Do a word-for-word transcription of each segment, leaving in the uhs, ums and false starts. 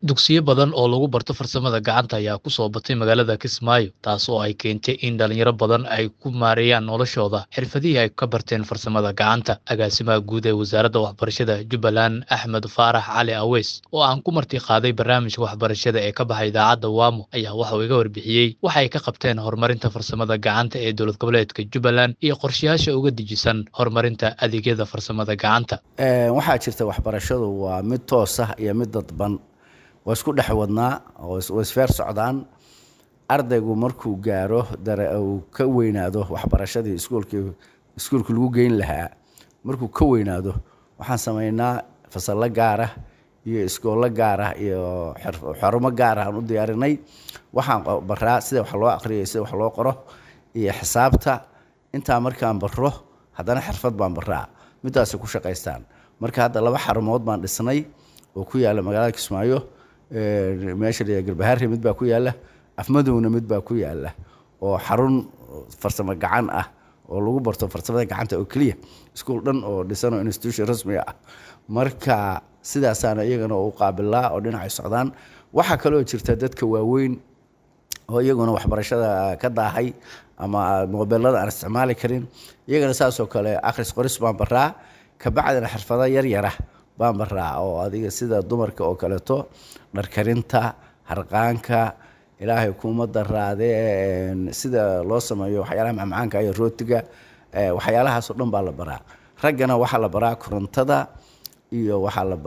Dugsiyo badan oo lagu barto farsamada gacanta ayaa ku soo batay magaalada Kismaayo, taas oo ay keentay in dhalinyaro badan ay ku maareeyaan noloshooda xirfadihii ay ka barteen farsamada gacanta. Agaasimaha guud ee Wasaaradda Waxbarashada Jubbaland, Axmed Faarax Cali Aweys, oo aan ku marti qaaday barnaamijka waxbarashada ee ka baxay idaacadda Wamo, ayaa waxa uu iga warbixiyey waxa ay ka qabteen horumarinta farsamada gacanta ee dowlad goboleedka Jubbaland iyo qorshayaasha uga dejisan horumarinta adeegyada farsamada gacanta. Waxaa jirta waxbarashadu waa mid toos ah iyo mid dadban. waa isku dhex wadnaa oo isfeer socdaan. Ardaygu markuu gaaro dara uu ka weynaado waxbarashadii iskuulkii iskuulka lagu geyn lahaa, markuu ka weynaado waxaan sameynaa fasalo gaar ah iyo iskoolo gaar ah iyo xarumo gaar ah aan u diyaarinay. Waxaan baraa sida wax loo aqriyo, sida wax loo qoro iyo xisaabta. Intaa markaan baro haddana xirfad baan baraa, midaas ku shaqaystaan. Marka hadda laba xarumood baan dhisnay oo ku yaala magaalada Kismaayo. meesha la Garbaharre mid baa ku yaala, Afmadowna mid baa ku yaala oo xarun farsamo gacan ah oo lagu barto farsamada gacanta oo kaliya, iskuul dhan oo dhisan oo institution rasmi ah. Marka sidaasana iyagana u qaabilaa oo dhinacay socdaan. Waxa kale oo jirta dadka waaweyn oo iyaguna waxbarashada ka daahay ama mobilada aan isticmaali karin, iyagana saas oo kale akhris qoris baan baraa, ka bacdina xirfado yar yar ah baan baraa oo adiga sida dumarka oo kaleeto, dhar karinta, harqaanka, ilaahay kuma daraadee sida loo sameeyo waxyaalaha macmacaanka iyo rootiga, waxyaalahaas oo dhan baa la baraa. Raggana waxaa la baraa korontada iyo waxaa la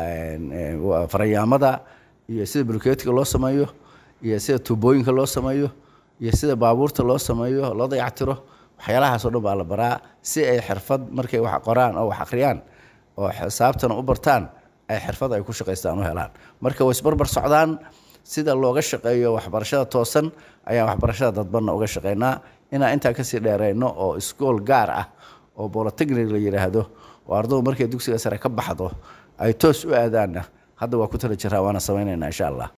baraa farayaamada iyo sida bulkeetiga loo sameeyo iyo sida tuubooyinka loo sameeyo iyo sida baabuurta loo sameeyo loo dayactiro. Waxyaalahaas oo dhan baa la baraa si ay xirfad markay wax qoraan oo wax akhriyaan oo xisaabtana u bartaan ay xirfad ay ku shaqaystaan u helaan. Marka way isbarbar socdaan. Sida looga shaqeeyo waxbarashada toosan ayaa waxbarashada dadbanna uga shaqeynaa. Inaan intaa kasii dheereyno oo iskool gaar ah oo polytechnic la yiraahdo oo ardaydu markay dugsiga sare ka baxdo ay toos u aadaanna hadda waa ku tala jiraa, waana sameynaynaa insha Allah.